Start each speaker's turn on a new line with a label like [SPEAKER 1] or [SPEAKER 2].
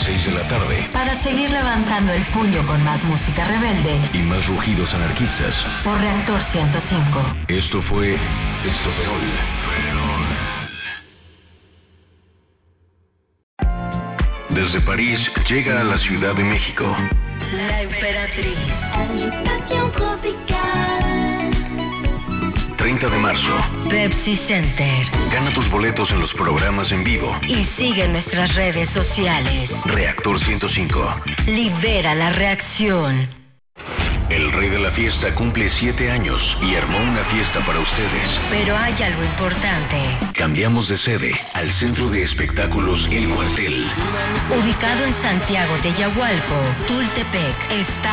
[SPEAKER 1] 6 de la tarde.
[SPEAKER 2] Para seguir levantando el puño con más música rebelde
[SPEAKER 1] y más rugidos anarquistas.
[SPEAKER 2] Por Reactor 105.
[SPEAKER 1] Esto fue Estoperol. Desde París llega a la Ciudad de México.
[SPEAKER 2] La Emperatriz.
[SPEAKER 3] Agitación tropical.
[SPEAKER 1] 30 de marzo.
[SPEAKER 2] Pepsi Center.
[SPEAKER 1] Gana tus boletos en los programas en vivo.
[SPEAKER 2] Y sigue nuestras redes sociales.
[SPEAKER 1] Reactor 105.
[SPEAKER 2] Libera la reacción.
[SPEAKER 1] El rey de la fiesta cumple 7 años y armó una fiesta para ustedes.
[SPEAKER 2] Pero hay algo importante.
[SPEAKER 1] Cambiamos de sede al Centro de Espectáculos El Cuartel.
[SPEAKER 2] Ubicado en Santiago de Yagualco, Tultepec, Estado